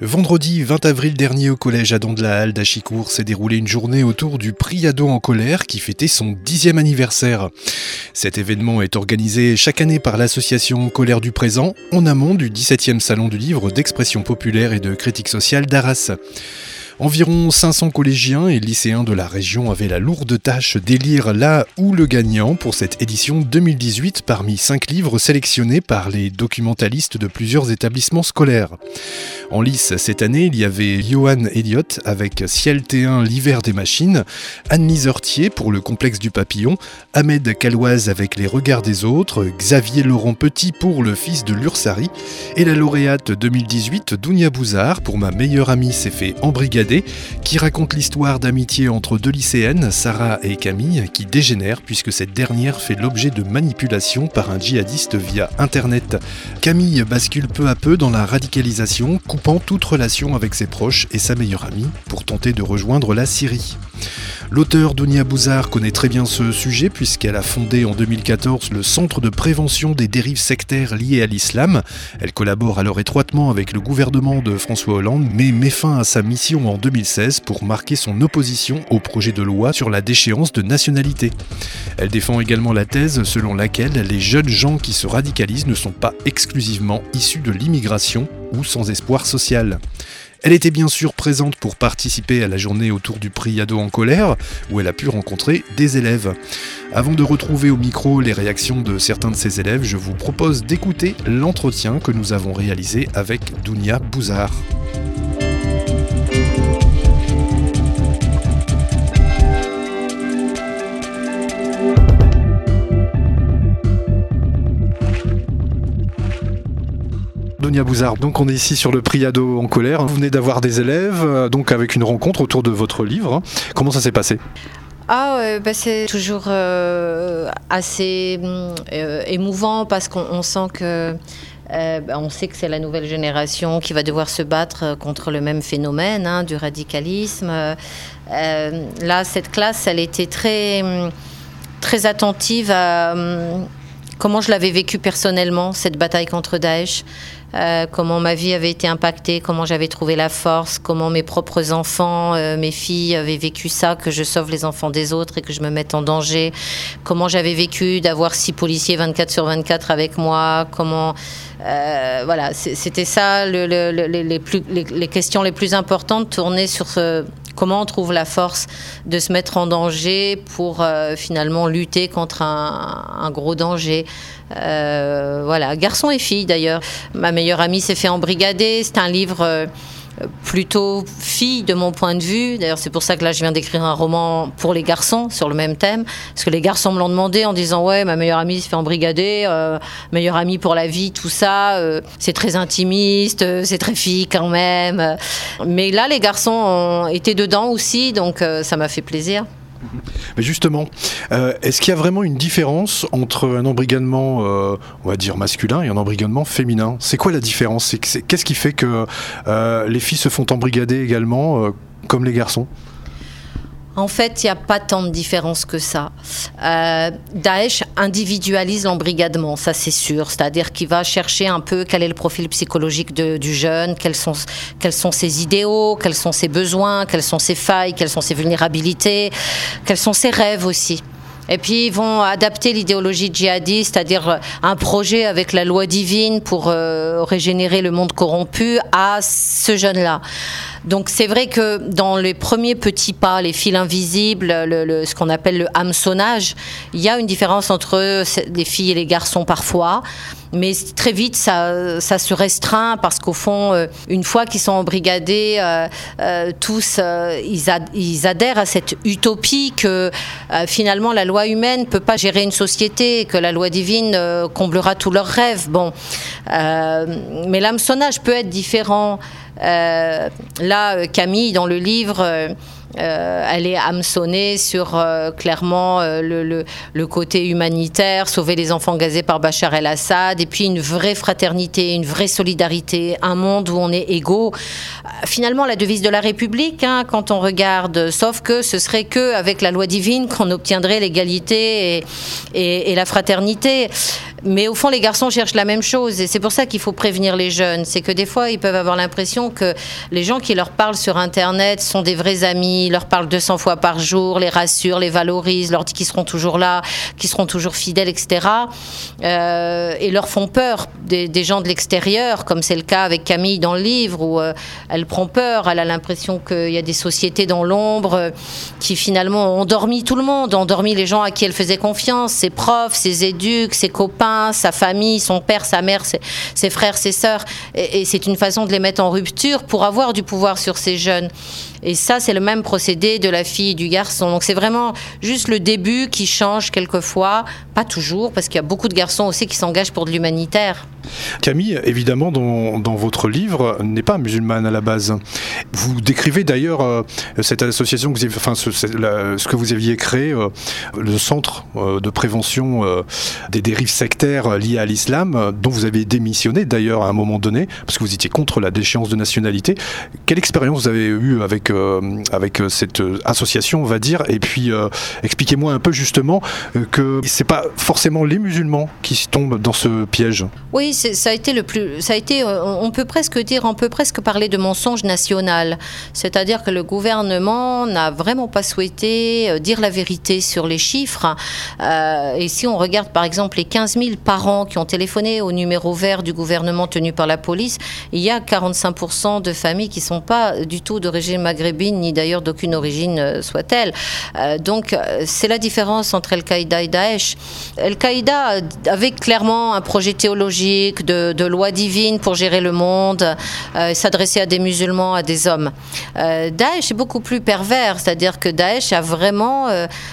Vendredi 20 avril dernier au collège Adam de la Halle d'Achicourt s'est déroulée une journée autour du prix Ado en colère qui fêtait son 10e anniversaire. Cet événement est organisé chaque année par l'association Colère du Présent en amont du 17e salon du livre d'expression populaire et de critique sociale d'Arras. Environ 500 collégiens et lycéens de la région avaient la lourde tâche d'élire la ou le gagnant pour cette édition 2018 parmi 5 livres sélectionnés par les documentalistes de plusieurs établissements scolaires. En lice cette année, il y avait Johan Elliott avec Ciel T1, l'hiver des machines, Anne-Lise Heurtier pour Le complexe du papillon, Ahmed Kalouaz avec Les regards des autres, Xavier Laurent Petit pour Le fils de l'Ursari et la lauréate 2018 Dounia Bouzard pour Ma meilleure amie s'est fait embrigader, qui raconte l'histoire d'amitié entre deux lycéennes, Sarah et Camille, qui dégénère puisque cette dernière fait l'objet de manipulations par un djihadiste via Internet. Camille bascule peu à peu dans la radicalisation, coupant toute relation avec ses proches et sa meilleure amie pour tenter de rejoindre la Syrie. L'auteure Dounia Bouzard connaît très bien ce sujet puisqu'elle a fondé en 2014 le Centre de prévention des dérives sectaires liées à l'islam. Elle collabore alors étroitement avec le gouvernement de François Hollande mais met fin à sa mission en 2016 pour marquer son opposition au projet de loi sur la déchéance de nationalité. Elle défend également la thèse selon laquelle les jeunes gens qui se radicalisent ne sont pas exclusivement issus de l'immigration ou sans espoir social. Elle était bien sûr présente pour participer à la journée autour du prix Ado en colère, où elle a pu rencontrer des élèves. Avant de retrouver au micro les réactions de certains de ces élèves, je vous propose d'écouter l'entretien que nous avons réalisé avec Dounia Bouzard. Dounia Bouzard, donc on est ici sur le prix Ado en colère. Vous venez d'avoir des élèves, donc avec une rencontre autour de votre livre. Comment ça s'est passé ? C'est toujours assez émouvant parce qu'on sent que on sait que c'est la nouvelle génération qui va devoir se battre contre le même phénomène du radicalisme. Là, cette classe, elle était très, très attentive à comment je l'avais vécu personnellement, cette bataille contre Daesh. Comment ma vie avait été impactée, comment j'avais trouvé la force, comment mes propres enfants, mes filles avaient vécu ça, que je sauve les enfants des autres et que je me mette en danger, comment j'avais vécu d'avoir 6 policiers 24/24 avec moi, comment... voilà, c'était ça, les questions les plus importantes tournaient sur comment on trouve la force de se mettre en danger pour finalement lutter contre un gros danger. Voilà, garçons et filles d'ailleurs. Ma meilleure amie s'est fait embrigader. C'est un livre plutôt fille de mon point de vue. D'ailleurs, c'est pour ça que là, je viens d'écrire un roman pour les garçons sur le même thème. Parce que les garçons me l'ont demandé en disant « Ouais, ma meilleure amie se fait embrigader, meilleure amie pour la vie, tout ça. C'est très intimiste, c'est très fille quand même. » Mais là, les garçons ont été dedans aussi, donc ça m'a fait plaisir. Mais justement, est-ce qu'il y a vraiment une différence entre un embrigadement, on va dire masculin, et un embrigadement féminin ? C'est quoi la différence ? Qu'est-ce qui fait que les filles se font embrigader également, comme les garçons ? En fait, il n'y a pas tant de différence que ça. Daesh individualise l'embrigadement, ça c'est sûr. C'est-à-dire qu'il va chercher un peu quel est le profil psychologique du jeune, quels sont ses idéaux, quels sont ses besoins, quelles sont ses failles, quelles sont ses vulnérabilités, quels sont ses rêves aussi. Et puis ils vont adapter l'idéologie djihadiste, c'est-à-dire un projet avec la loi divine pour régénérer le monde corrompu à ce jeune-là. Donc c'est vrai que dans les premiers petits pas, les fils invisibles, ce qu'on appelle le hameçonnage, il y a une différence entre les filles et les garçons parfois. Mais très vite, ça se restreint parce qu'au fond, une fois qu'ils sont embrigadés, tous, ils adhèrent à cette utopie que finalement la loi humaine ne peut pas gérer une société, que la loi divine comblera tous leurs rêves. Bon, mais l'hameçonnage peut être différent. Là, Camille, dans le livre, elle est hameçonnée sur clairement le côté humanitaire, sauver les enfants gazés par Bachar el-Assad, et puis une vraie fraternité, une vraie solidarité, un monde où on est égaux. Finalement, la devise de la République, quand on regarde, sauf que ce serait qu'avec la loi divine qu'on obtiendrait l'égalité et la fraternité. Mais au fond, les garçons cherchent la même chose, et c'est pour ça qu'il faut prévenir les jeunes. C'est que des fois, ils peuvent avoir l'impression que les gens qui leur parlent sur Internet sont des vrais amis, leur parlent 200 fois par jour, les rassurent, les valorisent, leur disent qu'ils seront toujours là, qu'ils seront toujours fidèles, etc. Et leur font peur des gens de l'extérieur, comme c'est le cas avec Camille dans le livre, où elle prend peur, elle a l'impression qu'il y a des sociétés dans l'ombre qui finalement ont endormi tout le monde, ont endormi les gens à qui elle faisait confiance, ses profs, ses éduques, ses copains, sa famille, son père, sa mère, ses frères, ses sœurs. Et c'est une façon de les mettre en rupture pour avoir du pouvoir sur ces jeunes. Et ça, c'est le même procédé de la fille et du garçon. Donc c'est vraiment juste le début qui change quelquefois, pas toujours, parce qu'il y a beaucoup de garçons aussi qui s'engagent pour de l'humanitaire. Camille, évidemment, dans votre livre, n'est pas musulmane à la base. Vous décrivez d'ailleurs cette association que vous avez, ce que vous aviez créé, le centre de prévention des dérives sectaires liées à l'islam, dont vous avez démissionné d'ailleurs à un moment donné, parce que vous étiez contre la déchéance de nationalité. Quelle expérience vous avez eue avec cette association, on va dire, et puis expliquez-moi un peu justement que c'est pas forcément les musulmans qui tombent dans ce piège. Oui, on peut presque parler de mensonge national. C'est-à-dire que le gouvernement n'a vraiment pas souhaité dire la vérité sur les chiffres. Et si on regarde par exemple les 15 000 parents qui ont téléphoné au numéro vert du gouvernement tenu par la police, il y a 45% de familles qui ne sont pas du tout d'origine maghrébine, ni d'ailleurs d'aucune origine soit-elle. Donc c'est la différence entre Al-Qaïda et Daesh. Al-Qaïda avait clairement un projet théologique de loi divine pour gérer le monde, s'adresser à des musulmans, à des hommes. Daesh est beaucoup plus pervers, c'est-à-dire que Daesh a vraiment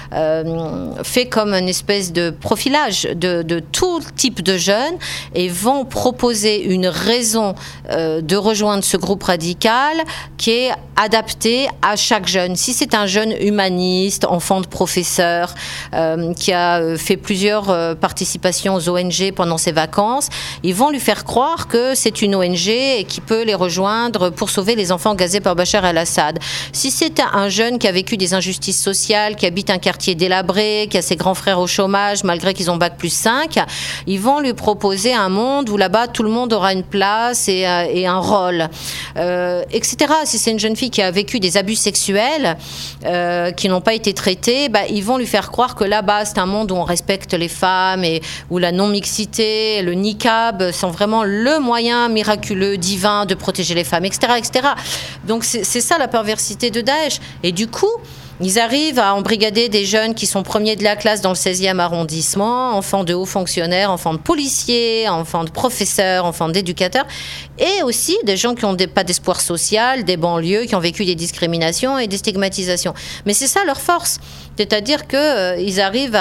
fait comme une espèce de profilage de tout type de jeunes et vont proposer une raison de rejoindre ce groupe radical qui est adapté à chaque jeune. Si c'est un jeune humaniste, enfant de professeur, qui a fait plusieurs participations aux ONG pendant ses vacances, ils vont lui faire croire que c'est une ONG et qu'il peut les rejoindre pour sauver les enfants gazés par Bachar el-Assad. Si c'est un jeune qui a vécu des injustices sociales, qui habite un quartier délabré, qui a ses grands frères au chômage malgré qu'ils ont bac+5, ils vont lui proposer un monde où là-bas tout le monde aura une place et un rôle, etc. Si c'est une jeune fille qui a vécu des abus sexuels qui n'ont pas été traités, ils vont lui faire croire que là-bas c'est un monde où on respecte les femmes et où la non-mixité, le niqab sont vraiment le moyen miraculeux, divin de protéger les femmes, etc. etc. Donc c'est ça la perversité de Daesh. Et du coup, ils arrivent à embrigader des jeunes qui sont premiers de la classe dans le 16e arrondissement, enfants de hauts fonctionnaires, enfants de policiers, enfants de professeurs, enfants d'éducateurs, et aussi des gens qui n'ont pas d'espoir social, des banlieues, qui ont vécu des discriminations et des stigmatisations. Mais c'est ça leur force. C'est-à-dire qu'ils arrivent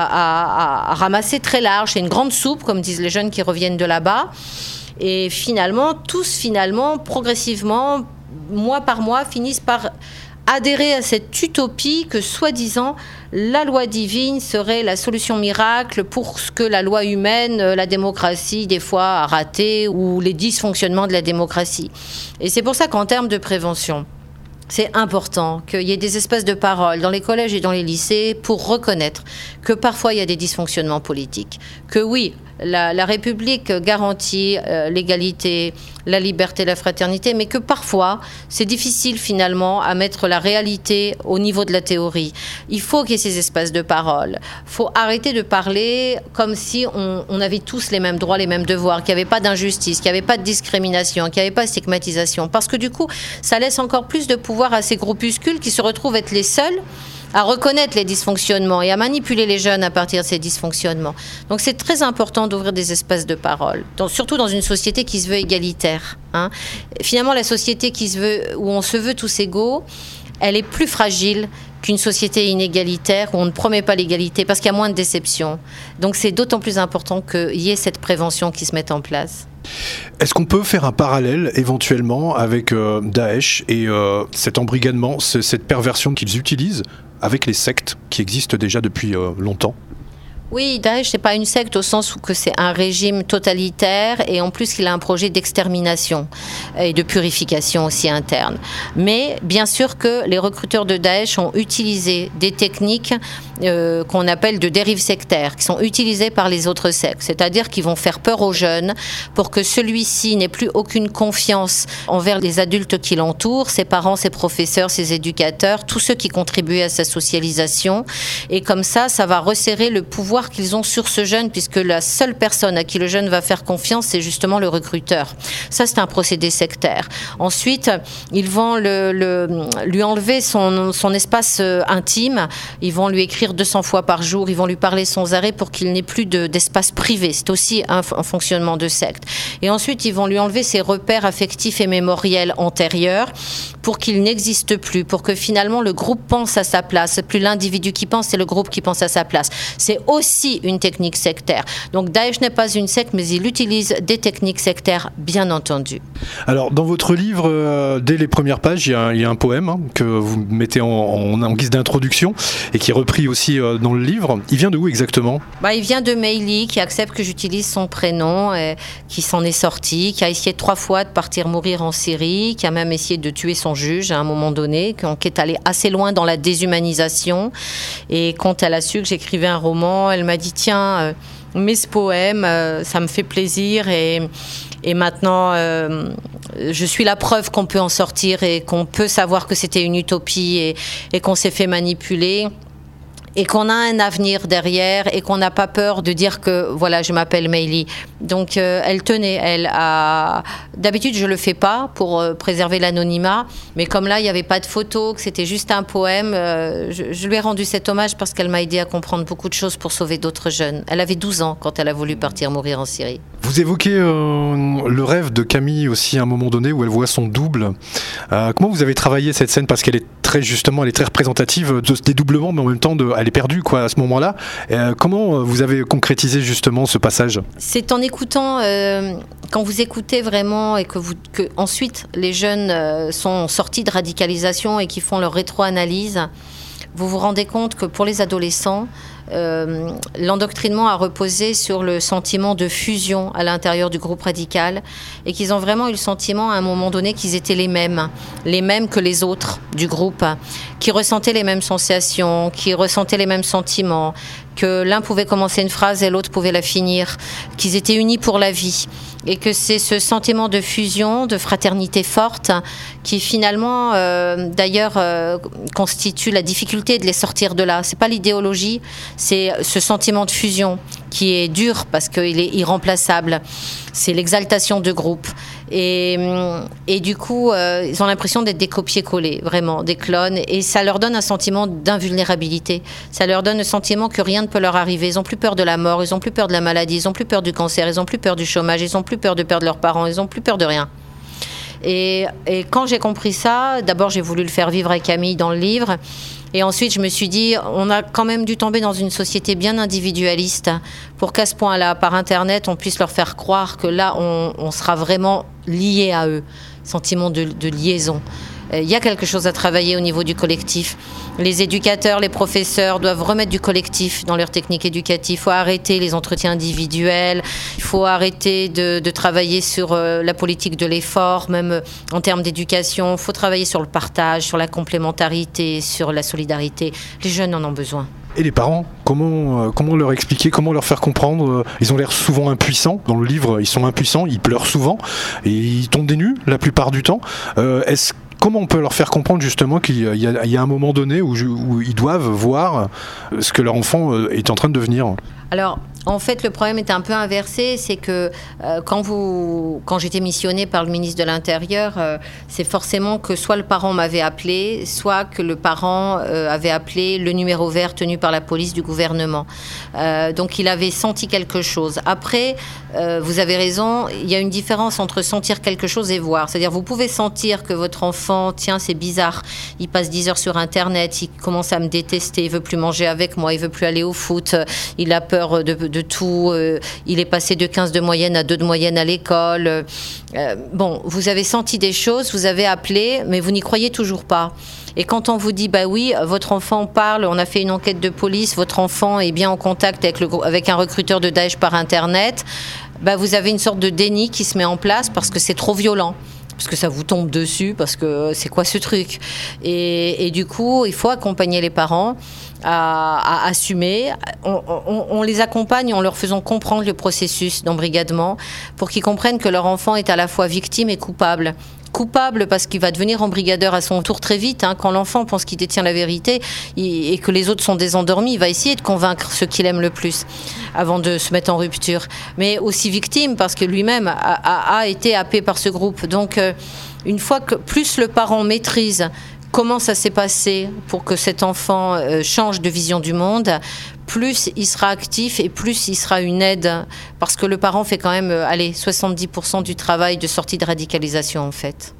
à ramasser très large. C'est une grande soupe, comme disent les jeunes qui reviennent de là-bas. Et finalement, progressivement, mois par mois, finissent par adhérer à cette utopie que, soi-disant, la loi divine serait la solution miracle pour ce que la loi humaine, la démocratie, des fois, a raté, ou les dysfonctionnements de la démocratie. Et c'est pour ça qu'en termes de prévention, c'est important qu'il y ait des espaces de parole dans les collèges et dans les lycées pour reconnaître que parfois il y a des dysfonctionnements politiques. Que oui, la République garantit l'égalité, la liberté, la fraternité, mais que parfois c'est difficile finalement à mettre la réalité au niveau de la théorie. Il faut qu'il y ait ces espaces de parole. Il faut arrêter de parler comme si on avait tous les mêmes droits, les mêmes devoirs, qu'il n'y avait pas d'injustice, qu'il n'y avait pas de discrimination, qu'il n'y avait pas de stigmatisation. Parce que du coup, ça laisse encore plus de pouvoir à ces groupuscules qui se retrouvent être les seuls à reconnaître les dysfonctionnements et à manipuler les jeunes à partir de ces dysfonctionnements. Donc c'est très important d'ouvrir des espaces de parole, surtout dans une société qui se veut égalitaire. Finalement, la société où on se veut tous égaux, elle est plus fragile qu'une société inégalitaire où on ne promet pas l'égalité parce qu'il y a moins de déception. Donc c'est d'autant plus important qu'il y ait cette prévention qui se mette en place. Est-ce qu'on peut faire un parallèle éventuellement avec Daesh et cet embrigadement, cette perversion qu'ils utilisent avec les sectes qui existent déjà depuis longtemps ? Oui, Daesh, c'est pas une secte au sens où que c'est un régime totalitaire et en plus il a un projet d'extermination et de purification aussi interne. Mais bien sûr que les recruteurs de Daesh ont utilisé des techniques qu'on appelle de dérive sectaire, qui sont utilisées par les autres sectes. C'est-à-dire qu'ils vont faire peur aux jeunes pour que celui-ci n'ait plus aucune confiance envers les adultes qui l'entourent, ses parents, ses professeurs, ses éducateurs, tous ceux qui contribuent à sa socialisation. Et comme ça va resserrer le pouvoir qu'ils ont sur ce jeune, puisque la seule personne à qui le jeune va faire confiance, c'est justement le recruteur. Ça, c'est un procédé sectaire. Ensuite, ils vont lui enlever son espace intime. Ils vont lui écrire 200 fois par jour. Ils vont lui parler sans arrêt pour qu'il n'ait plus d'espace privé. C'est aussi un fonctionnement de secte. Et ensuite, ils vont lui enlever ses repères affectifs et mémoriels antérieurs pour qu'il n'existe plus, pour que finalement le groupe pense à sa place. C'est plus l'individu qui pense, c'est le groupe qui pense à sa place. C'est aussi une technique sectaire. Donc Daesh n'est pas une secte, mais il utilise des techniques sectaires, bien entendu. Alors, dans votre livre, dès les premières pages, il y a un poème que vous mettez en guise d'introduction et qui est repris aussi dans le livre. Il vient de où exactement ? Il vient de Meili, qui accepte que j'utilise son prénom, qui s'en est sorti, qui a essayé 3 fois de partir mourir en Syrie, qui a même essayé de tuer son juge à un moment donné, qui est allé assez loin dans la déshumanisation. Et quand elle a su que j'écrivais un roman, elle m'a dit « Tiens, mets ce poème, ça me fait plaisir et maintenant, je suis la preuve qu'on peut en sortir et qu'on peut savoir que c'était une utopie et qu'on s'est fait manipuler. » Et qu'on a un avenir derrière et qu'on n'a pas peur de dire que voilà, je m'appelle Meili. Donc elle tenait, d'habitude je le fais pas pour préserver l'anonymat, mais comme là il n'y avait pas de photo, que c'était juste un poème, je lui ai rendu cet hommage parce qu'elle m'a aidé à comprendre beaucoup de choses pour sauver d'autres jeunes. Elle avait 12 ans quand elle a voulu partir mourir en Syrie. Vous évoquez le rêve de Camille aussi à un moment donné où elle voit son double. Comment vous avez travaillé cette scène, parce qu'elle est très représentative de ce dédoublement, mais en même temps elle est perdue à ce moment-là. Comment vous avez concrétisé justement ce passage ? C'est en écoutant, quand vous écoutez vraiment et que ensuite les jeunes sont sortis de radicalisation et qui font leur rétro-analyse, vous vous rendez compte que pour les adolescents, l'endoctrinement a reposé sur le sentiment de fusion à l'intérieur du groupe radical et qu'ils ont vraiment eu le sentiment à un moment donné qu'ils étaient les mêmes que les autres du groupe, qui ressentaient les mêmes sensations, qui ressentaient les mêmes sentiments, que l'un pouvait commencer une phrase et l'autre pouvait la finir, qu'ils étaient unis pour la vie. Et que c'est ce sentiment de fusion, de fraternité forte, qui finalement, d'ailleurs, constitue la difficulté de les sortir de là. C'est pas l'idéologie, c'est ce sentiment de fusion qui est dur parce qu'il est irremplaçable. C'est l'exaltation de groupe. Et du coup, ils ont l'impression d'être des copier-coller, vraiment, des clones. Et ça leur donne un sentiment d'invulnérabilité. Ça leur donne le sentiment que rien ne peut leur arriver. Ils n'ont plus peur de la mort, ils n'ont plus peur de la maladie, ils n'ont plus peur du cancer, ils n'ont plus peur du chômage, ils n'ont plus peur de perdre leurs parents, ils n'ont plus peur de rien. Et quand j'ai compris ça, d'abord j'ai voulu le faire vivre avec Camille dans le livre. Et ensuite, je me suis dit, on a quand même dû tomber dans une société bien individualiste pour qu'à ce point-là, par Internet, on puisse leur faire croire que là, on sera vraiment lié à eux. Sentiment de liaison. Il y a quelque chose à travailler au niveau du collectif. Les éducateurs, les professeurs doivent remettre du collectif dans leur technique éducative. Il faut arrêter les entretiens individuels. Il faut arrêter de travailler sur la politique de l'effort, même en termes d'éducation. Il faut travailler sur le partage, sur la complémentarité, sur la solidarité. Les jeunes en ont besoin. Et les parents, comment leur expliquer, comment leur faire comprendre ? Ils ont l'air souvent impuissants. Dans le livre, ils sont impuissants, ils pleurent souvent et ils tombent des nues la plupart du temps. Comment on peut leur faire comprendre justement qu'il y a un moment donné où ils doivent voir ce que leur enfant est en train de devenir ? Alors, en fait, le problème est un peu inversé, c'est que quand j'étais missionnée par le ministre de l'Intérieur, c'est forcément que soit le parent m'avait appelé, soit que le parent avait appelé le numéro vert tenu par la police du gouvernement. Donc, il avait senti quelque chose. Après, vous avez raison, il y a une différence entre sentir quelque chose et voir. C'est-à-dire, vous pouvez sentir que votre enfant, tiens, c'est bizarre, il passe 10 heures sur Internet, il commence à me détester, il veut plus manger avec moi, il veut plus aller au foot, il a peur de tout, il est passé de 15 de moyenne à 2 de moyenne à l'école. Bon, vous avez senti des choses, vous avez appelé, mais vous n'y croyez toujours pas. Et quand on vous dit, bah oui, votre enfant parle, on a fait une enquête de police, votre enfant est bien en contact avec un recruteur de Daesh par Internet, bah vous avez une sorte de déni qui se met en place parce que c'est trop violent. Parce que ça vous tombe dessus, parce que c'est quoi ce truc ? Et du coup, il faut accompagner les parents à assumer. On les accompagne en leur faisant comprendre le processus d'embrigadement pour qu'ils comprennent que leur enfant est à la fois victime et coupable. Coupable parce qu'il va devenir embrigadeur à son tour très vite. Quand l'enfant pense qu'il détient la vérité et que les autres sont désendormis, il va essayer de convaincre ceux qu'il aime le plus avant de se mettre en rupture. Mais aussi victime parce que lui-même a été happé par ce groupe. Donc, une fois que plus le parent maîtrise comment ça s'est passé pour que cet enfant change de vision du monde, plus il sera actif et plus il sera une aide. Parce que le parent fait quand même 70% du travail de sortie de radicalisation, en fait.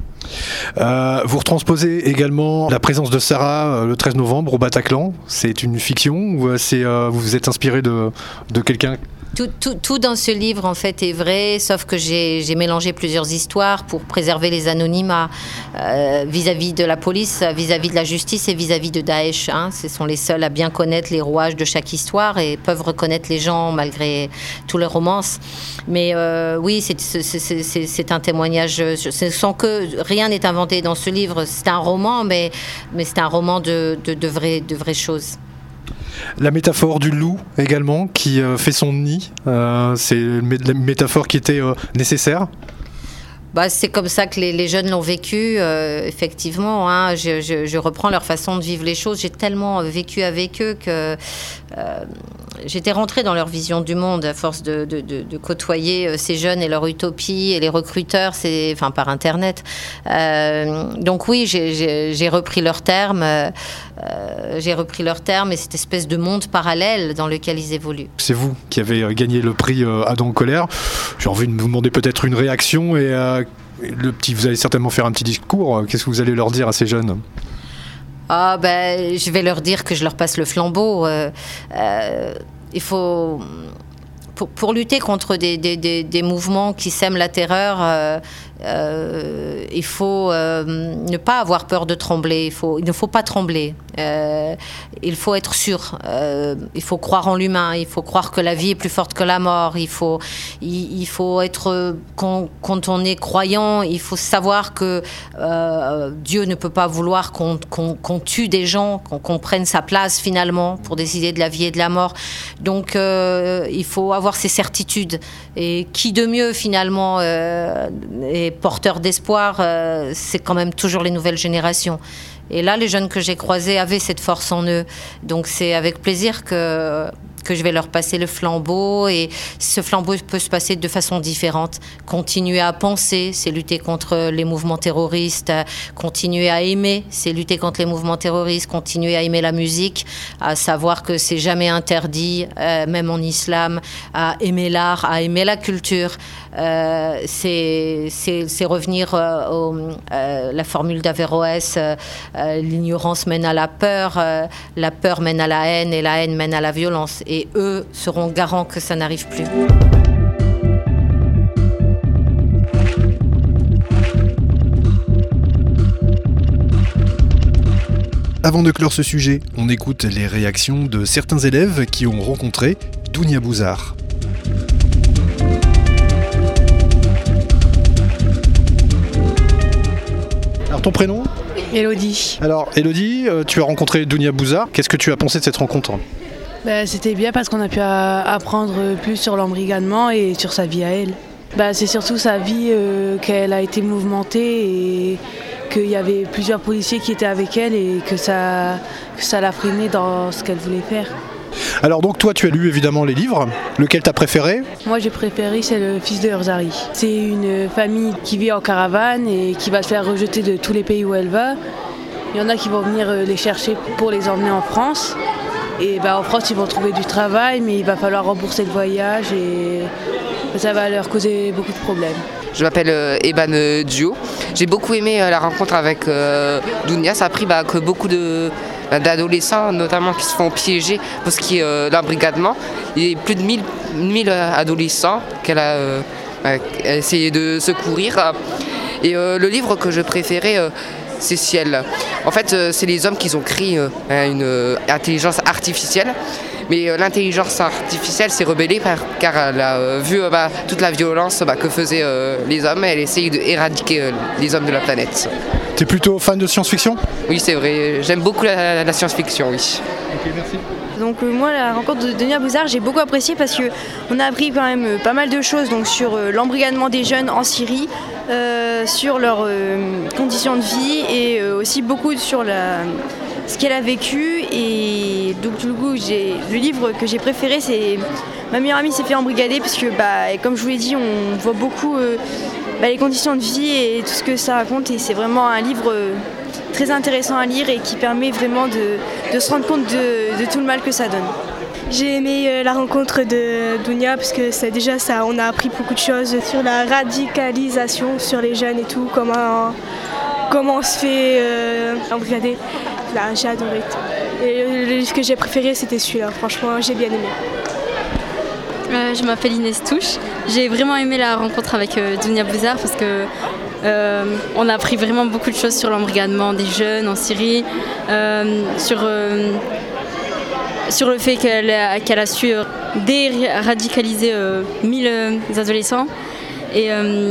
Vous retransposez également la présence de Sarah le 13 novembre au Bataclan. C'est une fiction ou vous vous êtes inspiré de quelqu'un ? Tout dans ce livre, en fait, est vrai, sauf que j'ai mélangé plusieurs histoires pour préserver les anonymats vis-à-vis de la police, vis-à-vis de la justice et vis-à-vis de Daesh. Ce sont les seuls à bien connaître les rouages de chaque histoire et peuvent reconnaître les gens malgré tous les romances. Mais oui, c'est un témoignage, sans que rien n'est inventé dans ce livre. C'est un roman, mais c'est un roman de vraies choses. La métaphore du loup également qui fait son nid, c'est une métaphore qui était nécessaire. C'est comme ça que les jeunes l'ont vécu, effectivement. Je reprends leur façon de vivre les choses. J'ai tellement vécu avec eux que j'étais rentrée dans leur vision du monde à force de côtoyer ces jeunes et leur utopie et les recruteurs, par Internet. Donc oui, j'ai repris leurs termes. Et cette espèce de monde parallèle dans lequel ils évoluent. C'est vous qui avez gagné le prix Adam en colère. J'ai envie de vous demander peut-être une réaction et vous allez certainement faire un petit discours. Qu'est-ce que vous allez leur dire à ces jeunes ? Je vais leur dire que je leur passe le flambeau. Il faut... Pour lutter contre des mouvements qui sèment la terreur, il faut ne pas avoir peur de trembler. Il ne faut pas trembler. Il faut être sûr. Il faut croire en l'humain. Il faut croire que la vie est plus forte que la mort. Il faut être... Quand on est croyant, il faut savoir que Dieu ne peut pas vouloir qu'on tue des gens, qu'on prenne sa place finalement pour décider de la vie et de la mort. Donc il faut avoir ces certitudes. Et qui de mieux finalement est porteur d'espoir, c'est quand même toujours les nouvelles générations. Et là, les jeunes que j'ai croisés avaient cette force en eux. Donc c'est avec plaisir que je vais leur passer le flambeau, et ce flambeau peut se passer de façon différente. Continuer à penser, c'est lutter contre les mouvements terroristes. Continuer à aimer, c'est lutter contre les mouvements terroristes. Continuer à aimer la musique, à savoir que c'est jamais interdit, même en islam, à aimer l'art, à aimer la culture. C'est revenir la formule d'Averroès, l'ignorance mène à la peur mène à la haine, et la haine mène à la violence. Et eux seront garants que ça n'arrive plus. Avant de clore ce sujet, on écoute les réactions de certains élèves qui ont rencontré Dounia Bouzar. Alors ton prénom ? Elodie. Alors Elodie, tu as rencontré Dounia Bouzar. Qu'est-ce que tu as pensé de cette rencontre ? C'était bien parce qu'on a pu apprendre plus sur l'embrigadement et sur sa vie à elle. C'est surtout sa vie qu'elle a été mouvementée et qu'il y avait plusieurs policiers qui étaient avec elle et que ça l'a freinée dans ce qu'elle voulait faire. Alors donc toi tu as lu évidemment les livres, lequel t'as préféré? Moi j'ai préféré, c'est le fils de Herzari. C'est une famille qui vit en caravane et qui va se faire rejeter de tous les pays où elle va. Il y en a qui vont venir les chercher pour les emmener en France. Et en France ils vont trouver du travail, mais il va falloir rembourser le voyage et ça va leur causer beaucoup de problèmes. Je m'appelle Eban Dio. J'ai beaucoup aimé la rencontre avec Dounia. Ça a pris que beaucoup d'adolescents, notamment qui se font piéger pour ce qui est l'embrigadement. Il y a plus de 1000 adolescents qu'elle a essayé de secourir. Et le livre que je préférais, c'est Ciel. En fait, c'est les hommes qui ont créé une intelligence artificielle. Mais l'intelligence artificielle s'est rebellée car elle a vu toute la violence que faisaient les hommes et elle essaye d'éradiquer les hommes de la planète. T'es plutôt fan de science-fiction? Oui, c'est vrai. J'aime beaucoup la science-fiction, oui. Ok, merci. Donc moi la rencontre de Dounia Bouzar j'ai beaucoup apprécié parce qu'on a appris quand même pas mal de choses donc, sur l'embrigadement des jeunes en Syrie, sur leurs conditions de vie et aussi beaucoup sur ce qu'elle a vécu. Et donc du coup le livre que j'ai préféré c'est Ma meilleure amie s'est fait embrigader parce que comme je vous l'ai dit on voit beaucoup les conditions de vie et tout ce que ça raconte et c'est vraiment un livre très intéressant à lire et qui permet vraiment de se rendre compte de tout le mal que ça donne. J'ai aimé la rencontre de Dounia parce que c'est déjà ça, on a appris beaucoup de choses sur la radicalisation, sur les jeunes et tout, comment on se fait embrigader. Là, j'ai adoré. Et le livre que j'ai préféré c'était celui-là, franchement j'ai bien aimé. Je m'appelle Inès Touche. J'ai vraiment aimé la rencontre avec Dounia Bouzar parce que on a appris vraiment beaucoup de choses sur l'embrigadement des jeunes en Syrie, sur le fait qu'elle a su déradicaliser 1000 adolescents. Et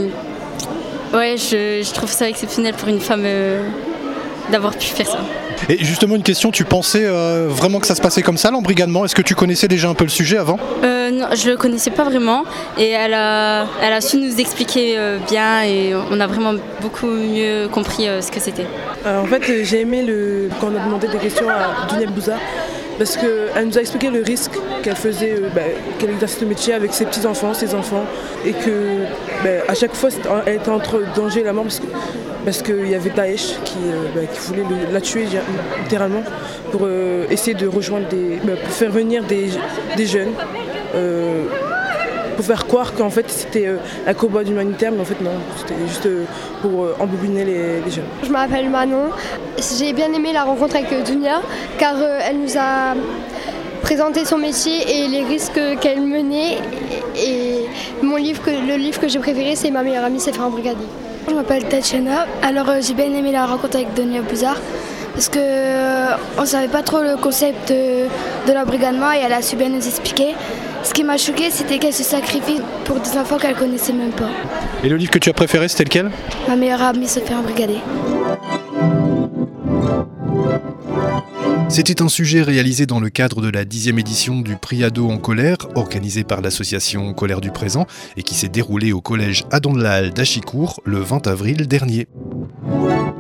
je trouve ça exceptionnel pour une femme d'avoir pu faire ça. Et justement une question, tu pensais vraiment que ça se passait comme ça l'embrigadement? Est-ce que tu connaissais déjà un peu le sujet avant? Non, je le connaissais pas vraiment et elle a su nous expliquer bien et on a vraiment beaucoup mieux compris ce que c'était. En fait j'ai aimé quand on a demandé des questions à Dounia Bouzar parce qu'elle nous a expliqué le risque qu'elle faisait, qu'elle exerçait le métier avec ses petits-enfants, ses enfants et que à chaque fois elle était entre le danger et la mort parce qu'il y avait Daesh qui voulait la tuer littéralement pour essayer de rejoindre pour faire venir des jeunes, pour faire croire qu'en fait c'était un combat humanitaire, mais en fait non, c'était juste pour embobiner les jeunes. Je m'appelle Manon, j'ai bien aimé la rencontre avec Dounia car elle nous a présenté son métier et les risques qu'elle menait et le livre que j'ai préféré c'est Ma meilleure amie s'est fait embrigader. Je m'appelle Tatiana, alors j'ai bien aimé la rencontre avec Dounia Bouzar parce qu'on ne savait pas trop le concept de l'embrigadement et elle a su bien nous expliquer. Ce qui m'a choquée, c'était qu'elle se sacrifie pour des enfants qu'elle ne connaissait même pas. Et le livre que tu as préféré, c'était lequel? Ma meilleure amie se fait embrigader. C'était un sujet réalisé dans le cadre de la 10e édition du Prix Ado en colère, organisé par l'association Colère du Présent et qui s'est déroulé au collège Adon de la Halle d'Achicourt le 20 avril dernier.